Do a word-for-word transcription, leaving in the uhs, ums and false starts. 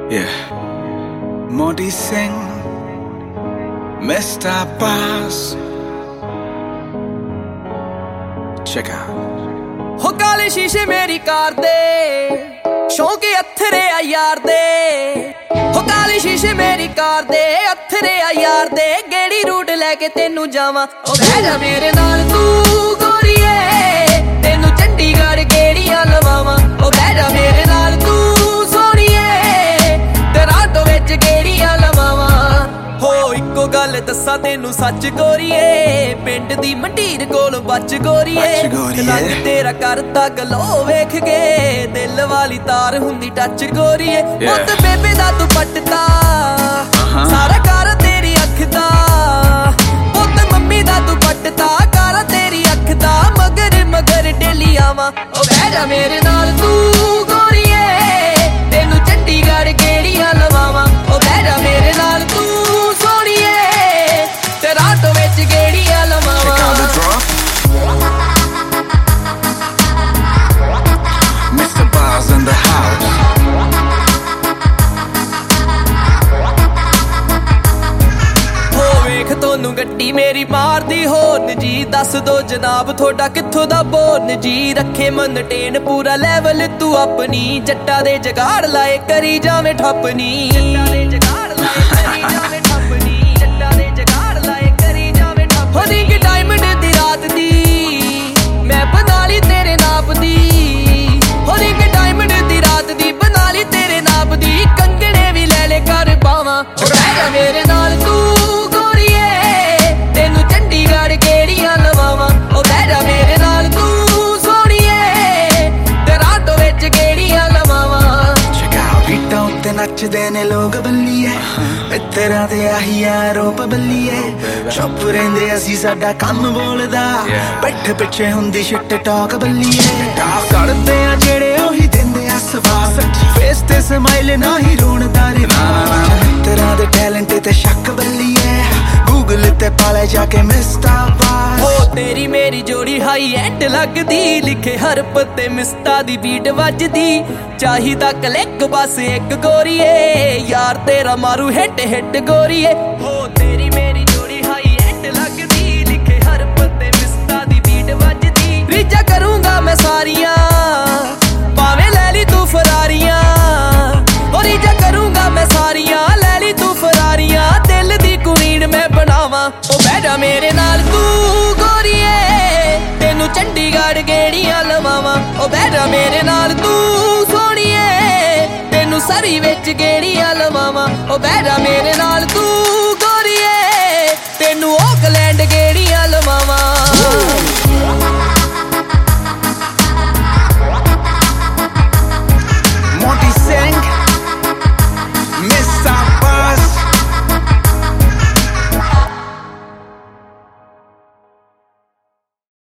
Yeah. Modi Singh, Mister Bass. Check out. हो काले शीशे मेरी कार दे शौके अथरे आ यार दे हो काले शीशे मेरी कार दे अथरे आ यार दे गेड़ी रूट लेके तेनू जावां ओ बह जा मेरे नाल तू गोरीए तेनू चंडीगढ़ गेड़ियां लवावां ओ बह जा मेरे नाल तू सोहणीए टोरंटो विच गेड़ियां लवावां हो इक्को गल दस्सां तेनू सच गोरीए पिंड दी मंडीर कोल बच गोरीए रंग तेरा करदा गलो वेख के दिल वाली तार हुंदी टच गोरीए पुत बेबे दा दुपट्टा सारा कर तेरी अख दा पुत मम्मी दा दुपट्टा कर तेरी अख दा मगर मगर डेली आवां ओ बह जा मेरे नाल तू गोरीए तेनू चंडीगढ़ गेड़ियां लवावां ओ बह जा मेरे नाल तू टोरंटो विच गेड़ियां लवावां Mister Bass in the house. हो वेख तोनू गड्डी मेरी मारदी होर्न जी दस दो जनाब थोड़ा कित्थों दा बोर्न जी रखे मनटेन पूरा लेवल तू अपनी जट्टा दे जगाड़ लाए करी जावे ठप्पनी जट्टा दे जगाड़ लाए करी जावे ठप्पनी जट्टा दे जगाड़ लाए करी जावे ठप्पनी हो रिंग डायमंड दी रात दी मैं बना ली तेरे नाप दी हो रिंग डायमंड दी रात दी बना ली तेरे नाप दी कंगने भी ले ले कर पावां रह जा मेरे नाल तू गोरीए तेनू चंडीगढ़ गेड़ियां लवावां ओ बह जा मेरे नाल तू सोहणीए टोरंटो विच गेड़ियां लवावां बीटां उत्ते नचदे ने लोग बल्लीए मित्तरां ते आही आरोप बल्लीए चुप रहिंदे असीं साडा कम बोलदा पिठ पिछे हुंदी शिट टॉक बल्लीए करदे आ जेड़े ओही दिंदे आ सवास फेस ते स्माइल नाही रोणदा रे मित्तरां दे टैलेंट ते शक बल्लीए गूगल ते पाले जाके मिस्टर बास हो तेरी मेरी जोड़ी हाई एंड लगदी लिखे हरफ ते मिस्टा दी बीट वजदी चाहिदा क्लिक बस एक गोरीए यार तेरा मारू हिट हिट गोरीए हो तेरी मेरी जोड़ी हाई एंड लगदी लिखे हरफ ते मिस्टा दी बीट वजदी रीजा करूंगा मैं सारियां भावें ले ली तू फरारियां हो रीजा करूंगा मैं सारियां ले ली तू फरारियां दिल दी कुड़ीन मैं बनावां ओ बह जा मेरे नाल तू गोरीए तेनू चंडीगढ़ गेड़ियां लवावां ओ बह जा मेरे नाल तू सोहणीए तेनू सरी विच गेड़ियां लवावां ओ बह जा मेरे नाल तू